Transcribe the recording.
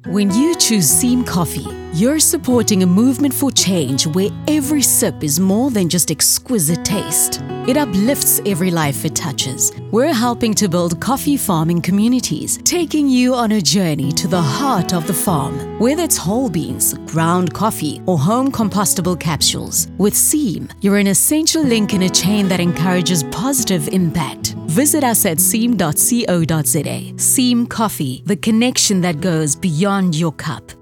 When you choose Seam Coffee, you're supporting a movement for change where every sip is more than just exquisite taste. It uplifts every life it touches. We're helping to build coffee farming communities, taking you on a journey to the heart of the farm. Whether it's whole beans, ground coffee, or home compostable capsules, with Seam, you're an essential link in a chain that encourages positive impact. Visit us at seam.co.za. Seam Coffee, the connection that goes beyond your cup.